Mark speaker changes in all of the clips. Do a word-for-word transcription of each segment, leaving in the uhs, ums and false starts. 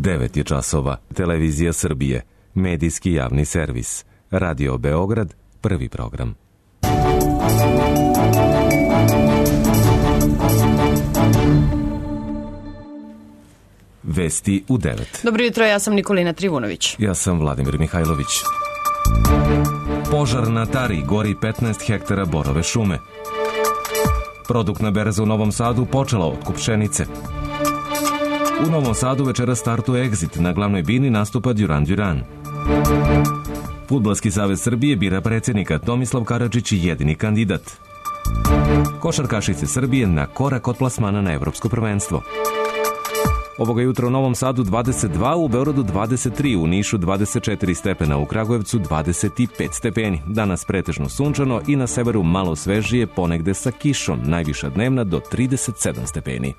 Speaker 1: devet je časova. Televizija Srbije. Medijski javni servis. Radio Beograd. Prvi program. Vesti u devet.
Speaker 2: Dobro jutro, ja sam Nikolina Trivunović.
Speaker 1: Ja sam Vladimir Mihajlović. Požar na Tari, gori petnaest hektara borove šume. Produktna berza u Novom Sadu počela otkup pšenice. U Novom Sadu večera startuje Exit, na glavnoj bini nastupa Duran Duran. Fudbalski savez Srbije bira predsjednika, Tomislav Karadžić jedini kandidat. Košarkašice Srbije na korak od plasmana na evropsko prvenstvo. Ovoga jutra u Novom Sadu dvadeset dva, u Beogradu dvadeset tri, u Nišu dvadeset četiri stepena, u Kragujevcu dvadeset pet stepeni. Danas pretežno sunčano i na severu malo svežije, ponegde sa kišom, najviša dnevna do trideset sedam stepeni.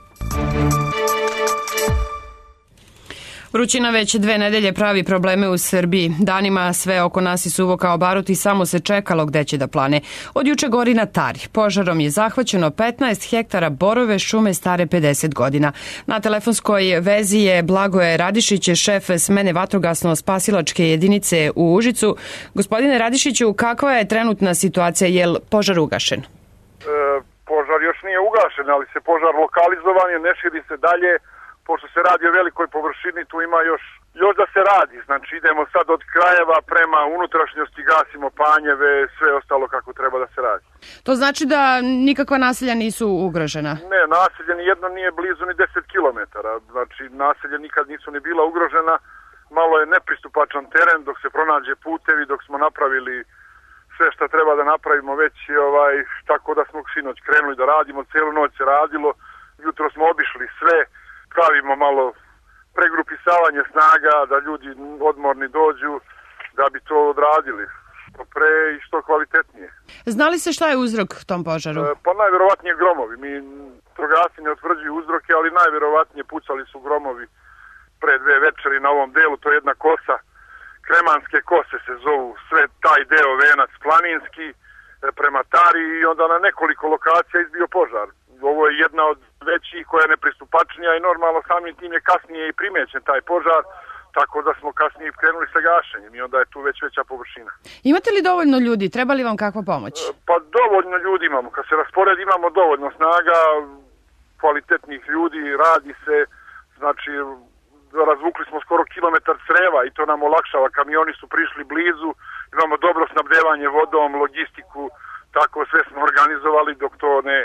Speaker 2: Vrućina već dve nedelje pravi probleme u Srbiji. Danima sve oko nas je suvo kao barut i samo se čekalo gde će da plane. Od juče gori na Tari. Požarom je zahvaćeno petnaest hektara borove šume stare pedeset godina. Na telefonskoj vezi je Blagoje Radišić, šef smene vatrogasno-spasilačke jedinice u Užicu. Gospodine Radišiću, kakva je trenutna situacija? Je li požar ugašen?
Speaker 3: E, požar još nije ugašen, ali se požar lokalizovan je, ne širi se dalje. Pošto se radi o velikoj površini, tu ima još, još da se radi. Znači idemo sad od krajeva prema unutrašnjosti, gasimo panjeve, sve ostalo kako treba da se radi.
Speaker 2: To znači da nikakva naselja nisu ugrožena?
Speaker 3: Ne, naselje ni jedno nije blizu ni deset kilometara. Znači naselje nikad nisu ni bila ugrožena. Malo je nepristupačan teren dok se pronađe putevi, dok smo napravili sve što treba da napravimo već, ovaj, tako da smo sinoć krenuli da radimo, cijelu noć se radilo, jutro smo obišli sve, pravimo malo pregrupisavanje snaga, da ljudi odmorni dođu, da bi to odradili što pre i što kvalitetnije.
Speaker 2: Znali se šta je uzrok tom požaru?
Speaker 3: E, pa najverovatnije gromovi. Mi vatrogasci ne utvrđuju uzroke, ali najverovatnije pucali su gromovi pre dve večeri na ovom delu. To je jedna kosa, Kremanske kose se zovu, sve taj deo venac planinski prema Tari i onda na nekoliko lokacija izbio požar. Ovo je jedna od većih koja je nepristupačnija i normalno samim tim je kasnije i primećen taj požar, tako da smo kasnije krenuli sa gašenjem i onda je tu već veća površina.
Speaker 2: Imate li dovoljno ljudi? Treba li vam kakva pomoć?
Speaker 3: Pa dovoljno ljudi imamo. Kad se rasporedi imamo dovoljno snaga, kvalitetnih ljudi, radi se, znači razvukli smo skoro kilometar creva i to nam olakšava. Kamioni su prišli blizu, imamo dobro snabdevanje vodom, logistiku, tako sve smo organizovali dok to ne...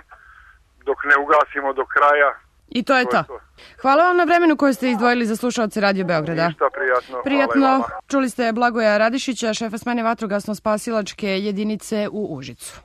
Speaker 3: dok ne ugasimo do kraja.
Speaker 2: I to je to. to. Hvala vam na vremenu koje ste izdvojili za slušaoce Radio Beograda.
Speaker 3: Ništa, prijatno.
Speaker 2: Prijatno. Čuli ste Blagoja Radišića, šefa smene vatrogasno-spasilačke jedinice u Užicu.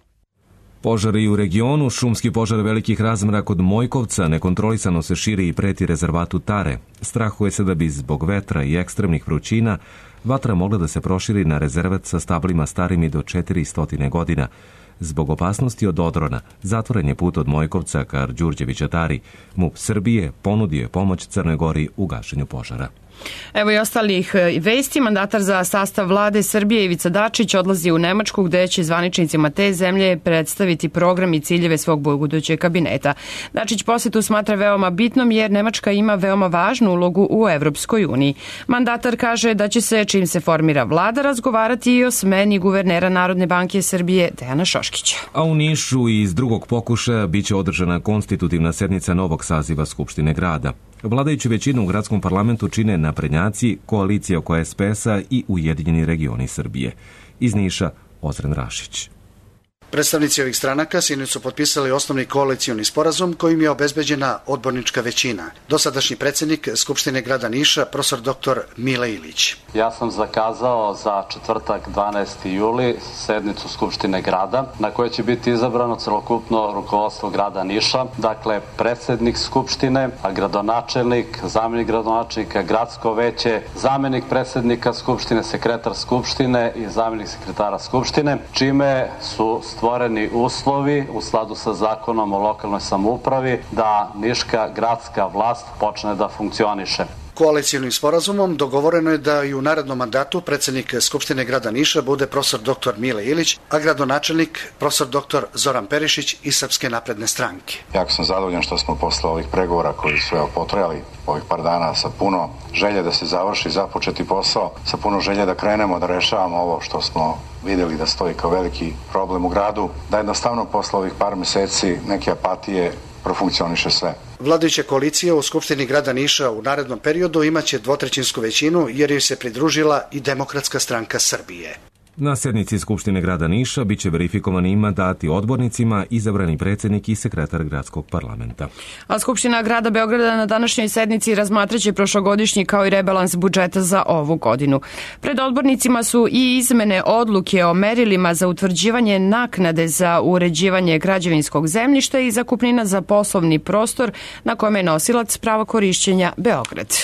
Speaker 1: Požari u regionu, šumski požar velikih razmera kod Mojkovca nekontrolisano se širi i preti rezervatu Tare. Strahuje se da bi zbog vetra i ekstremnih vrućina vatra mogla da se proširi na rezervat sa stablima starim i do četiristo godina. Zbog opasnosti od odrona, zatvoren je put od Mojkovca ka Đurđevića Tari. MUP Srbije ponudio je pomoć Crnoj Gori u gašenju požara.
Speaker 2: Evo i ostalih vesti. Mandatar za sastav vlade Srbije Ivica Dačić odlazi u Nemačku gde će zvaničnicima te zemlje predstaviti program i ciljeve svog budućeg kabineta. Dačić posetu smatra veoma bitnom jer Nemačka ima veoma važnu ulogu u Evropskoj uniji. Mandatar kaže da će se, čim se formira vlada, razgovarati i o smeni guvernera Narodne banke Srbije Dejana Šoškića.
Speaker 1: A u Nišu iz drugog pokušaja biće održana konstitutivna sednica novog saziva Skupštine grada. Vladajuću većinu u gradskom parlamentu čine naprednjaci, koalicija oko es pe es-a i Ujedinjeni regioni Srbije. Iz Niša, Ozren Rašić.
Speaker 4: Predstavnici ovih stranaka sinoć su potpisali osnovni koalicioni sporazum kojim je obezbeđena odbornička većina. Dosadašnji predsjednik Skupštine grada Niša, profesor doktor Mile Ilić.
Speaker 5: Ja sam zakazao za četvrtak dvanaesti juli sednicu Skupštine grada na kojoj će biti izabrano celokupno rukovodstvo grada Niša, dakle predsjednik Skupštine, a gradonačelnik, zamjenik gradonačelnika, gradsko veće, zamjenik predsjednika Skupštine, sekretar Skupštine i zamjenik sekretara Skupštine, čime su stvoreni uslovi u skladu sa zakonom o lokalnoj samoupravi da niška gradska vlast počne da funkcioniše.
Speaker 4: Koalicijnim sporazumom dogovoreno je da i u narednom mandatu predsjednik Skupštine grada Niša bude profesor doktor Mile Ilić, a gradonačelnik profesor doktor Zoran Perišić iz Srpske napredne stranke.
Speaker 6: Jako sam zadovoljan što smo posle ovih pregovora koji su evo potrajali ovih par dana sa puno želje da se završi započeti posao, sa puno želje da krenemo da rešavamo ovo što smo vidjeli da stoji kao veliki problem u gradu, da jednostavno posle ovih par meseci neke apatije profunkcioniše sve.
Speaker 4: Vladajuća koalicija u Skupštini grada Niša u narednom periodu imaće dvotrećinsku većinu jer joj se pridružila i Demokratska stranka Srbije.
Speaker 1: Na sednici Skupštine grada Niša biće verifikovani mandati odbornicima, izabrani predsjednik i sekretar gradskog parlamenta.
Speaker 2: A Skupština grada Beograda na današnjoj sednici razmatraće prošlogodišnji kao i rebalans budžeta za ovu godinu. Pred odbornicima su i izmene odluke o merilima za utvrđivanje naknade za uređivanje građevinskog zemljišta i zakupnina za poslovni prostor na kome je nosilac prava korišćenja Beograd.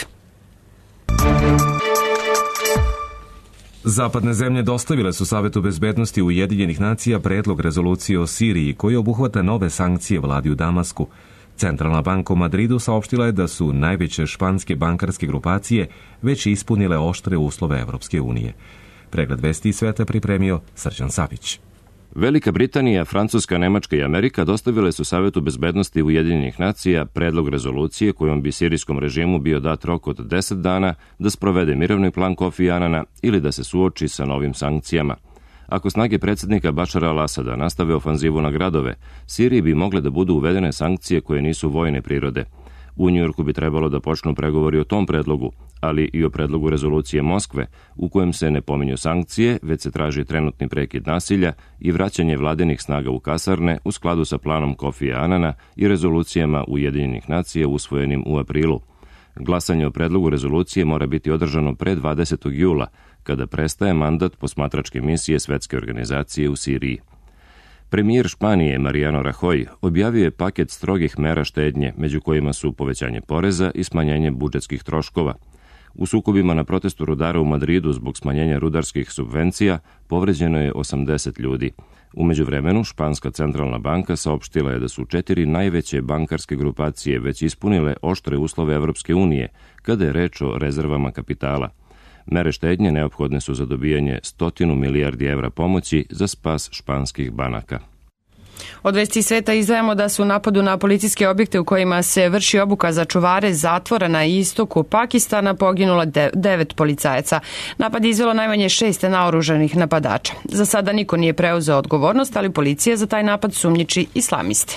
Speaker 1: Zapadne zemlje dostavile su Savetu bezbednosti Ujedinjenih nacija predlog rezolucije o Siriji koji obuhvata nove sankcije vladi u Damasku. Centralna banka u Madridu saopštila je da su najveće španske bankarske grupacije već ispunile oštre uslove Evropske unije. Pregled vesti iz sveta pripremio Srđan Savić.
Speaker 7: Velika Britanija, Francuska, Nemačka i Amerika dostavile su Savetu bezbednosti Ujedinjenih nacija predlog rezolucije kojom bi sirijskom režimu bio dat rok od deset dana da sprovede mirovni plan Kofi Anana ili da se suoči sa novim sankcijama. Ako snage predsjednika Bašara al-Asada nastave ofanzivu na gradove, Siriji bi mogle da budu uvedene sankcije koje nisu vojne prirode. U Njujorku bi trebalo da počnu pregovori o tom predlogu, ali i o predlogu rezolucije Moskve, u kojem se ne pominju sankcije, već se traži trenutni prekid nasilja i vraćanje vladinih snaga u kasarne u skladu sa planom Kofi Anana i rezolucijama Ujedinjenih nacija usvojenim u aprilu. Glasanje o predlogu rezolucije mora biti održano pre dvadesetog jula, kada prestaje mandat posmatračke misije Svetske organizacije u Siriji. Premijer Španije Mariano Rajoy objavio je paket strogih mera štednje, među kojima su povećanje poreza i smanjenje budžetskih troškova. U sukobima na protestu rudara u Madridu zbog smanjenja rudarskih subvencija povređeno je osamdeset ljudi. U međuvremenu, Španska centralna banka saopštila je da su četiri najveće bankarske grupacije već ispunile oštre uslove Evropske unije, kada je reč o rezervama kapitala. Mere štednje neophodne su za dobijanje stotinu milijardi evra pomoći za spas španskih banaka.
Speaker 2: Od vesti sveta izdvajamo da su u napadu na policijske objekte u kojima se vrši obuka za čuvare zatvora na istoku Pakistana poginula devet policajaca. Napad je izvelo najmanje šest naoružanih napadača. Za sada niko nije preuzeo odgovornost, ali policija za taj napad sumnjiči islamiste.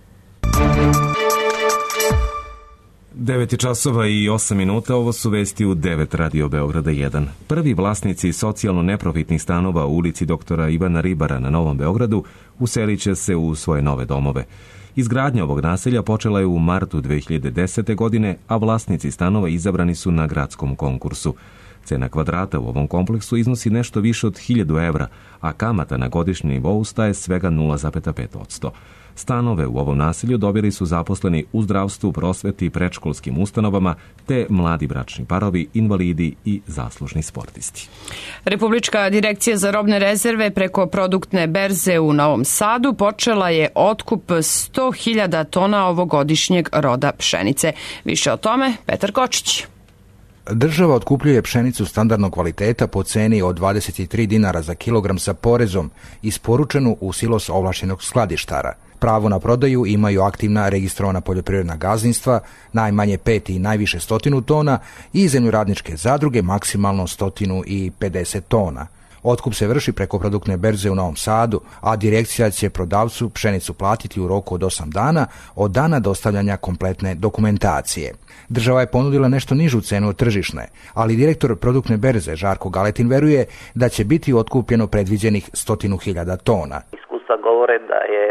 Speaker 1: devet časova i osam minuta, ovo su vesti u devet Radio Beograda jedan. Prvi vlasnici socijalno neprofitnih stanova u ulici doktora Ivana Ribara na Novom Beogradu uselit će se u svoje nove domove. Izgradnja ovog naselja počela je u martu dve hiljade desete. godine, a vlasnici stanova izabrani su na gradskom konkursu. Cena kvadrata u ovom kompleksu iznosi nešto više od hiljadu evra, a kamata na godišnjem nivou staje svega nula zarez pet posto. Stanove u ovom naselju dobili su zaposleni u zdravstvu, prosveti, predškolskim ustanovama, te mladi bračni parovi, invalidi i zaslužni sportisti.
Speaker 2: Republička direkcija za robne rezerve preko produktne berze u Novom Sadu počela je otkup sto hiljada tona ovogodišnjeg roda pšenice. Više o tome Petar Kočić.
Speaker 8: Država otkupljuje pšenicu standardnog kvaliteta po ceni od dvadeset tri dinara za kilogram sa porezom, isporučenu u silos ovlašćenog skladištara. Pravo na prodaju imaju aktivna registrovana poljoprivredna gazdinstva, najmanje pet i najviše stotinu tona, i zemljoradničke zadruge maksimalno stotinu i pedeset tona. Otkup se vrši preko produktne berze u Novom Sadu, a direkcija će prodavcu pšenicu platiti u roku od osam dana od dana dostavljanja kompletne dokumentacije. Država je ponudila nešto nižu cenu od tržišne, ali direktor produktne berze Žarko Galetin veruje da će biti otkupljeno predviđenih stotinu hiljada tona.
Speaker 9: Iskustva govore da je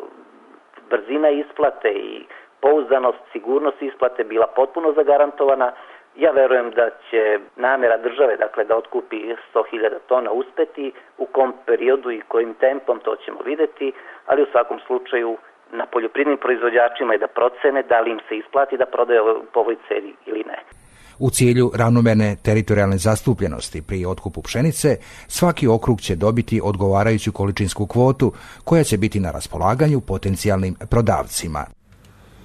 Speaker 9: brzina isplate i pouzdanost, sigurnost isplate bila potpuno zagarantovana. Ja verujem da će namjera države, dakle, da otkupi sto hiljada tona uspeti, u kom periodu i kojim tempom to ćemo vidjeti, ali u svakom slučaju na poljoprivrednim proizvođačima je da procene da li im se isplati da prodaju po ovoj ceni ili ne.
Speaker 8: U cilju ravnomerne teritorijalne zastupljenosti pri otkupu pšenice, svaki okrug će dobiti odgovarajuću količinsku kvotu koja će biti na raspolaganju potencijalnim prodavcima.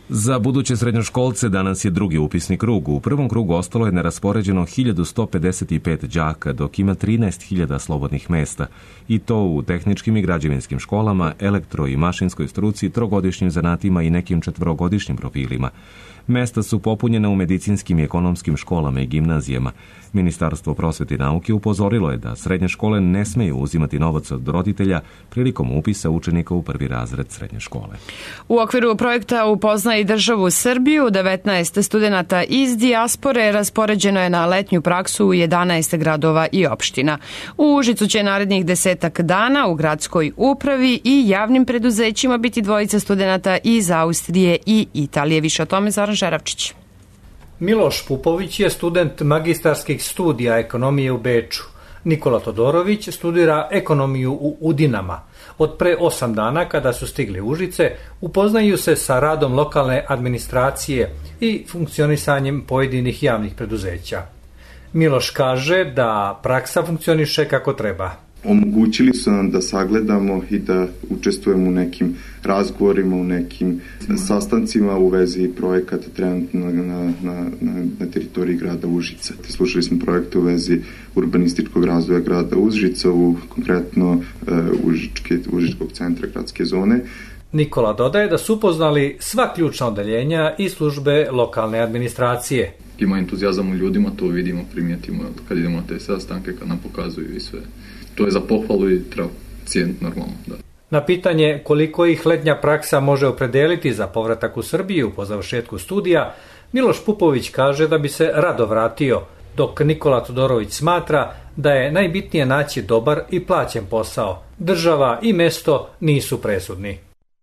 Speaker 1: Za buduće srednjoškolce danas je drugi upisni krug. U prvom krugu ostalo je neraspoređeno hiljadu sto pedeset pet đaka, dok ima trinaest hiljada slobodnih mesta. I to u tehničkim i građevinskim školama, elektro- i mašinskoj struci, trogodišnjim zanatima i nekim četvorogodišnjim profilima. Mesta su popunjena u medicinskim i ekonomskim školama i gimnazijama. Ministarstvo prosvete i nauke upozorilo je da srednje škole ne smeju uzimati novac od roditelja prilikom upisa učenika u prvi razred srednje škole.
Speaker 2: U okviru projekta Upoznaj državu Srbiju, devetnaest studenata iz dijaspore raspoređeno je na letnju praksu u jedanaest gradova i opština. U Užicu će narednih desetak dana u gradskoj upravi i javnim preduzećima biti dvojica studenata iz Austrije i Italije. Više o tome Zoran Žeravčić.
Speaker 10: Miloš Pupović je student magistarskih studija ekonomije u Beču. Nikola Todorović studira ekonomiju u Udinama. Od pre osam dana, kada su stigli u Užice, upoznaju se sa radom lokalne administracije i funkcionisanjem pojedinih javnih preduzeća. Miloš kaže da praksa funkcioniše kako treba.
Speaker 11: Omogućili su nam da sagledamo i da učestvujemo u nekim razgovorima, u nekim sastancima u vezi projekata trenutno na, na, na, na teritoriji grada Užice. Slušali smo projekte u vezi urbanističkog razvoja grada Užica, u konkretno uh, Užičke, Užičkog centra gradske zone.
Speaker 10: Nikola dodaje da su upoznali sva ključna odeljenja i službe lokalne administracije.
Speaker 12: Ima entuzijazam u ljudima, to vidimo, primijetimo kad idemo na te sastanke, kad nam pokazuju i sve. To je za pohvalu i treba cijeniti normalno. Da.
Speaker 10: Na pitanje koliko ih letnja praksa može opredeliti za povratak u Srbiju po završetku studija, Miloš Pupović kaže da bi se rado vratio, dok Nikola Todorović smatra da je najbitnije naći dobar i plaćen posao. Država i mesto nisu presudni.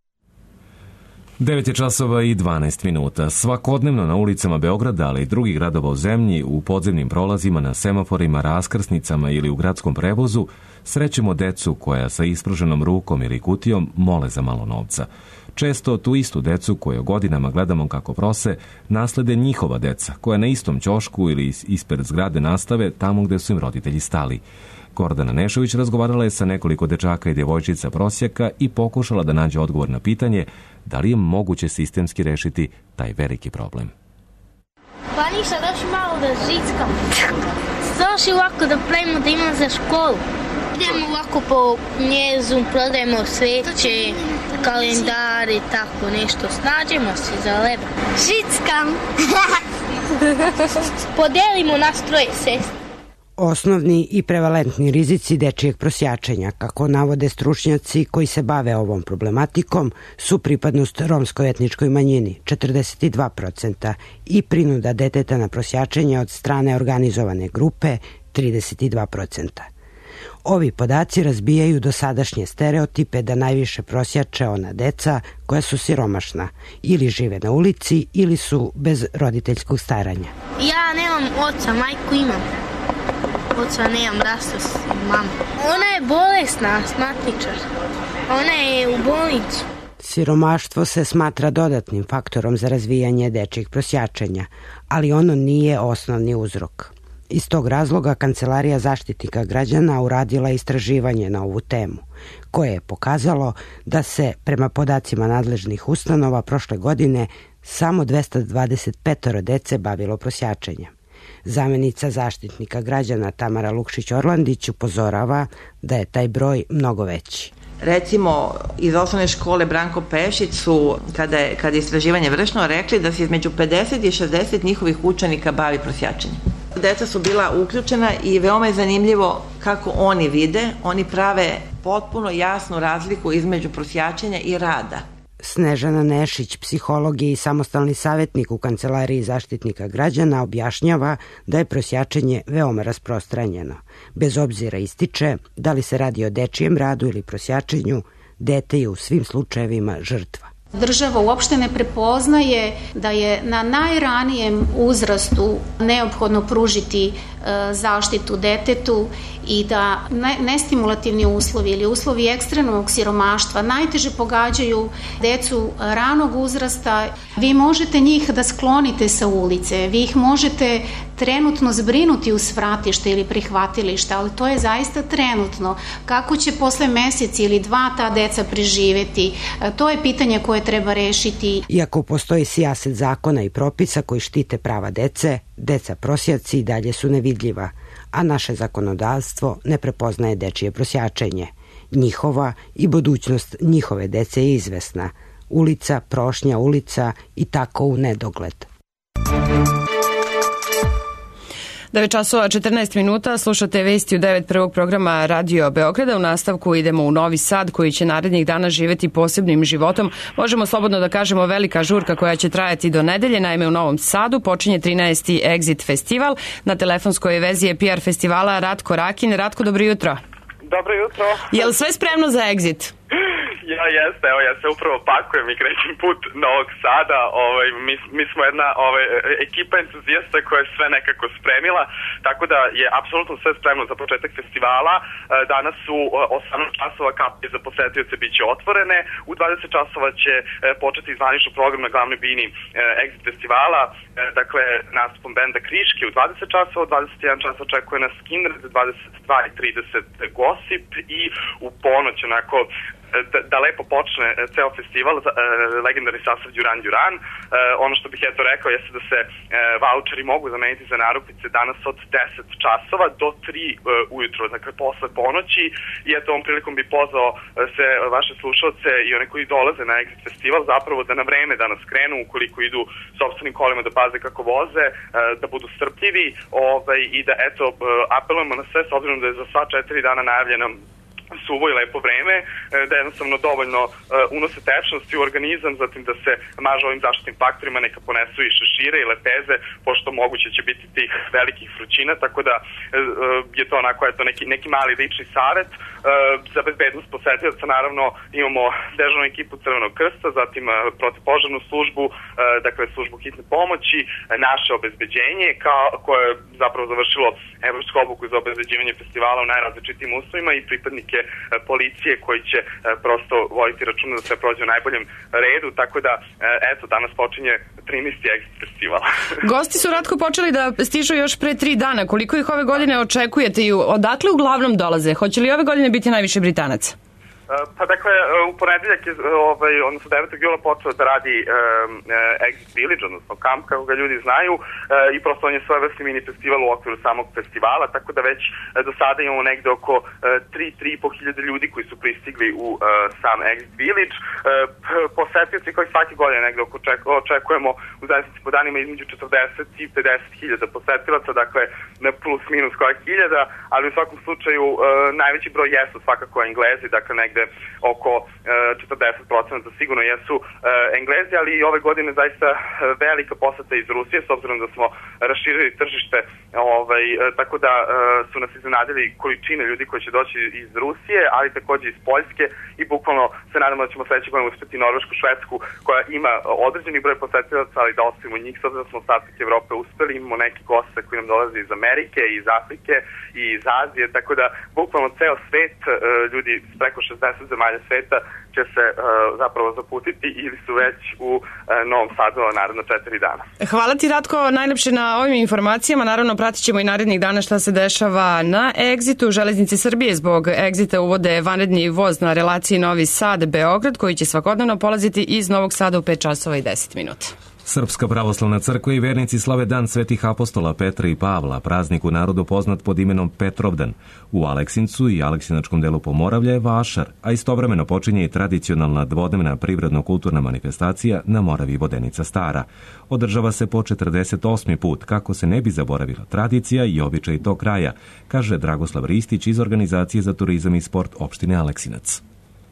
Speaker 1: devet je časova i dvanaest minuta. Svakodnevno na ulicama Beograda, ali i drugih gradova u zemlji, u podzemnim prolazima, na semaforima, raskrsnicama ili u gradskom prevozu, srećemo decu koja sa ispruženom rukom ili kutijom mole za malo novca. Često tu istu decu koju godinama gledamo kako prose, naslede njihova deca, koja na istom ćošku ili ispred zgrade nastave tamo gde su im roditelji stali. Gordana Nešović razgovarala je sa nekoliko dečaka i djevojčica prosjaka i pokušala da nađe odgovor na pitanje da li je moguće sistemski rešiti taj veliki problem.
Speaker 13: Pa ništa, došli malo da žickam. Došli ovako da pravimo da imam za školu. Idemo ovako po njezu, prodajemo sveće, kalendare, tako nešto. Snađemo se za leba. Žickam. Podelimo nas troje sestri.
Speaker 14: Osnovni i prevalentni rizici dečijeg prosjačenja, kako navode stručnjaci koji se bave ovom problematikom, su pripadnost romskoj etničkoj manjini četrdeset dva procenta i prinuda deteta na prosjačenje od strane organizovane grupe trideset dva procenta. Ovi podaci razbijaju dosadašnje stereotipe da najviše prosjače ona deca koja su siromašna ili žive na ulici ili su bez roditeljskog staranja.
Speaker 13: Ja nemam oca, majku imam. Oca nemam, rasta s mamom. Ona je bolesna, asmatničar. Ona je u bolnicu.
Speaker 14: Siromaštvo se smatra dodatnim faktorom za razvijanje dečjeg prosjačenja, ali ono nije osnovni uzrok. Iz tog razloga Kancelarija zaštitnika građana uradila istraživanje na ovu temu, koje je pokazalo da se, prema podacima nadležnih ustanova, prošle godine samo dvesta dvadeset pet dece bavilo prosjačenjem. Zamenica zaštitnika građana Tamara Lukšić-Orlandić upozorava da je taj broj mnogo veći.
Speaker 15: Recimo, iz osnovne škole Branko Pešić su, kada je, kada je istraživanje vršno, rekli da se između pedeset i šezdeset njihovih učenika bavi prosjačenjem. Deca su bila uključena i veoma je zanimljivo kako oni vide, oni prave potpuno jasnu razliku između prosjačenja i rada.
Speaker 14: Snežana Nešić, psiholog i samostalni savjetnik u Kancelariji zaštitnika građana, objašnjava da je prosjačenje veoma rasprostranjeno. Bez obzira, ističe, da li se radi o dečijem radu ili prosjačenju, dete je u svim slučajevima žrtva.
Speaker 16: Država uopšte ne prepoznaje da je na najranijem uzrastu neophodno pružiti zaštitu detetu i da nestimulativni uslovi ili uslovi ekstremnog siromaštva najteže pogađaju decu ranog uzrasta. Vi možete njih da sklonite sa ulice, vi ih možete trenutno zbrinuti u svratište ili prihvatilište, ali to je zaista trenutno. Kako će posle mesec ili dva ta deca preživeti, to je pitanje koje treba rešiti.
Speaker 14: Iako postoji sijaset zakona i propisa koji štite prava dece, deca prosjaci i dalje su nevidljiva, a naše zakonodavstvo ne prepoznaje dečije prosjačenje. Njihova i budućnost njihove dece je izvesna. Ulica, prošnja ulica i tako u nedogled.
Speaker 2: devet časova četrnaest minuta, slušate vesti u devet prvog programa Radio Beograda. U nastavku idemo u Novi Sad koji će narednih dana živeti posebnim životom. Možemo slobodno da kažemo velika žurka koja će trajati do nedelje. Naime, u Novom Sadu počinje trinaesti Exit festival. Na telefonskoj vezi je P R festivala Ratko Rakin. Ratko, dobro jutro.
Speaker 17: Dobro jutro.
Speaker 2: Je li sve spremno za Exit?
Speaker 17: Ja jeste, evo ja se upravo pakujem i krećem put Novog Sada, ovaj, mi, mi smo jedna ovaj, ekipa entuzijasta koja je sve nekako spremila, tako da je apsolutno sve spremno za početak festivala. Danas su osamnaest časova kapije za posetioce bit će otvorene, u dvadeset časova će početi zvanično program na glavnoj bini Exit festivala, dakle nastupom benda Kriške u dvadeset časova, u dvadeset jedan čas očekuje nas Kindred, dvadeset dva i trideset Gossip i u ponoć onako Da, da lepo počne ceo festival, e, legendarni sastav Duran Duran. E, ono što bih eto rekao jeste da se e, vaučeri mogu zameniti za narukvice danas od deset časova do tri e, ujutro, dakle posle ponoći. I eto ovom prilikom bi pozvao se vaše slušalce i one koji dolaze na Exit festival zapravo da na vreme danas krenu, ukoliko idu sopstvenim kolima da paze kako voze, e, da budu strpljivi ovaj, i da eto apelujemo na sve s obzirom da je za sva četiri dana najavljena suvo i lepo vreme, da jednostavno dovoljno uh, unose tečnosti u organizam, zatim da se maže ovim zaštitnim faktorima, neka ponesu i šešire i lepeze, pošto moguće će biti tih velikih vrućina, tako da uh, je to onako eto, neki, neki mali lični savet. Uh, za bezbednost posetioca naravno imamo dežurnu ekipu Crvenog krsta, zatim uh, protivpožarnu službu, uh, dakle službu hitne pomoći, uh, naše obezbeđenje kao, koje je zapravo završilo evropsku obuku za obezbeđivanje festivala u najrazličitijim uslovima i pripadnike policije koji će prosto voditi računa da sve prođe u najboljem redu, tako da eto, danas počinje trinaesti Exit festival.
Speaker 2: Gosti su Ratko počeli da stižu još pre tri dana. Koliko ih ove godine očekujete i odakle uglavnom dolaze? Hoće li ove godine biti najviše Britanaca?
Speaker 17: Pa dakle, u ponedeljak je, ovaj, odnosno devetog jula počeo da radi um, Exit Village, odnosno kamp, kako ga ljudi znaju, uh, i prosto on je svojevrsni mini festival u okviru samog festivala, tako da već uh, do sada imamo negde oko tri do tri i po hiljade ljudi koji su pristigli u uh, sam Exit Village. Uh, posetioci koji svake godine negde oko očekujemo u zavisnosti po danima između četrdeset i pedeset hiljada posetilaca, dakle plus minus koja hiljada, ali u svakom slučaju uh, najveći broj jesu svakako Englezi, dakle negde oko uh, četrdeset procenta sigurno jesu uh, Englezi, ali i ove godine zaista uh, velika poseta iz Rusije, s obzirom da smo raširili tržište, ovaj, uh, tako da uh, su nas iznenadili količine ljudi koji će doći iz Rusije, ali takođe iz Poljske i bukvalno se nadamo da ćemo sledeće godine uspeti Norvešku, Švedsku, koja ima određeni broj posetilaca, ali da ostavimo njih, s obzirom da smo ostatak Evrope uspeli, imamo neki goste koji nam dolaze iz Amerike, iz Afrike i iz Azije, tako da bukvalno ceo svet, uh, ljudi preko šezdeset zemalja sveta će se uh, zapravo zaputiti ili su već u uh, Novom Sadu naredno četiri dana.
Speaker 2: Hvala ti Ratko najlepše na ovim informacijama. Naravno pratit ćemo i narednih dana šta se dešava na Exitu. Železnice Srbije zbog Exita uvode vanredni voz na relaciji Novi Sad-Beograd koji će svakodnevno polaziti iz Novog Sada u pet časova i deset minuta.
Speaker 1: Srpska pravoslavna crkva i vernici slave dan svetih apostola Petra i Pavla, praznik u narodu poznat pod imenom Petrovdan. U Aleksincu i Aleksinačkom delu Pomoravlja je Vašar, a istovremeno počinje i tradicionalna dvodnevna privredno-kulturna manifestacija na Moravi Vodenica Stara. Održava se po četrdeset osmi put, kako se ne bi zaboravila tradicija i običaj tog kraja, kaže Dragoslav Ristić iz Organizacije za turizam i sport opštine Aleksinac.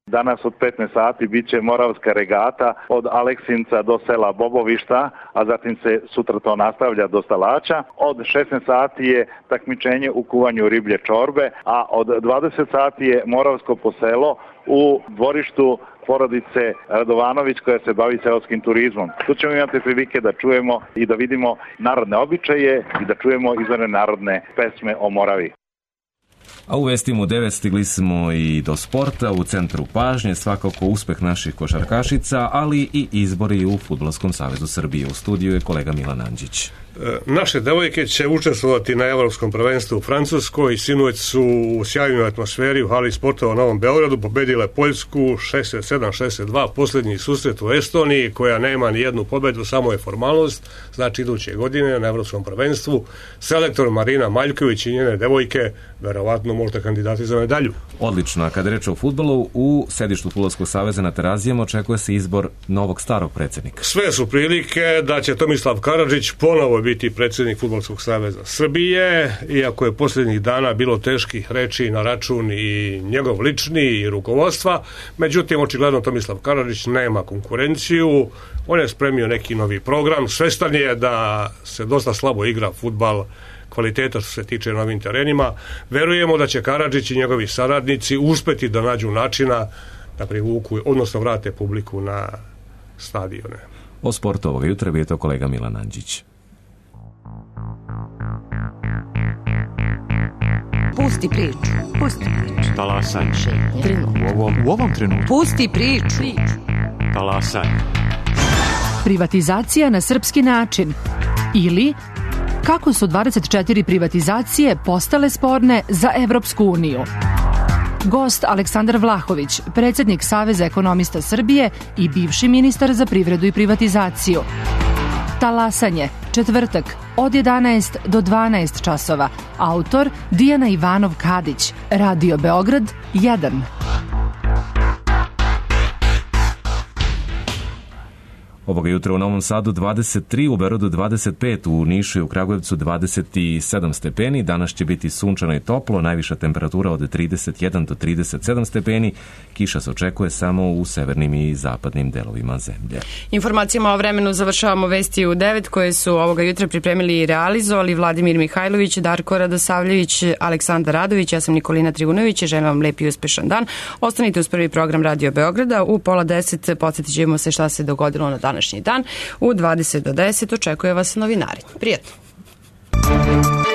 Speaker 18: Danas od petnaest sati bit će Moravska regata od Aleksinca do sela Bobovišta, a zatim se sutra to nastavlja do Stalaća. Od šesnaest sati je takmičenje u kuvanju riblje čorbe, a od dvadeset sati je Moravsko poselo u dvorištu porodice Radovanović koja se bavi seoskim turizmom. Tu ćemo imati prilike da čujemo i da vidimo narodne običaje i da čujemo izvorne narodne pesme o Moravi.
Speaker 1: A u vestima u devet stigli smo i do sporta. U centru pažnje svakako uspeh naših košarkašica, ali i izbori u Fudbalskom savezu Srbije. U studiju je kolega Milan Andžić.
Speaker 19: Naše devojke će učestvovati na Evropskom prvenstvu u Francuskoj. Sinoć su u sjajnoj atmosferi u hali sportova u Novom Beogradu pobedile Poljsku šezdeset sedam šezdeset dva, posljednji susret u Estoniji koja nema ni jednu pobedu, samo je formalnost, znači iduće godine na Evropskom prvenstvu. Selektor Marina Maljković i njene devojke verovatno možda kandidati za medalju.
Speaker 1: Odlično, a kada reče o fudbalu, u sedištu Fudbalskog saveza na Terazijama očekuje se izbor novog starog predsjednika.
Speaker 19: Sve su prilike da će Tomislav Karadžić ponovo biti predsjednik Fudbalskog saveza Srbije, iako je posljednjih dana bilo teških reči na račun i njegov lični i rukovodstva. Međutim, očigledno Tomislav Karadžić nema konkurenciju, on je spremio neki novi program, svestan je da se dosta slabo igra fudbal kvaliteta što se tiče na ovim terenima. Verujemo da će Karadžić i njegovi saradnici uspeti da nađu načina da privuku, odnosno vrate publiku na stadione.
Speaker 1: O sportu ovoga jutra bio je to kolega Milan Andžić.
Speaker 20: Pusti priču. Pusti priču.
Speaker 21: Talasanje.
Speaker 20: U ovom,
Speaker 21: u ovom trenutku.
Speaker 20: Pusti priču.
Speaker 21: Talasanje.
Speaker 22: Privatizacija na srpski način. Ili kako su dvadeset četiri privatizacije postale sporne za Evropsku uniju. Gost Aleksandar Vlahović, predsjednik Saveza ekonomista Srbije i bivši ministar za privredu i privatizaciju. Talasanje, četvrtak, od jedanaest do dvanaest časova. Autor Dijana Ivanov Kadić. Radio Beograd jedan.
Speaker 1: Ovoga jutra u Novom Sadu dvadeset tri, u Beogradu dvadeset pet, u Nišu i u Kragujevcu dvadeset sedam stepeni. Danas će biti sunčano i toplo, najviša temperatura od trideset jedan do trideset sedam stepeni. Kiša se očekuje samo u severnim i zapadnim delovima zemlje.
Speaker 2: Informacijama o vremenu završavamo vesti u devet koje su ovoga jutra pripremili i realizovali Vladimir Mihajlović, Darko Radosavljević, Aleksandar Radović, ja sam Nikolina Trivunović i želim vam lep i uspešan dan. Ostanite uz prvi program Radio Beograda. U pola deset podsjetit ćemo se šta se dogodilo na današnji dan. U dvadeset do deset očekuje vas novinari. Prijetno!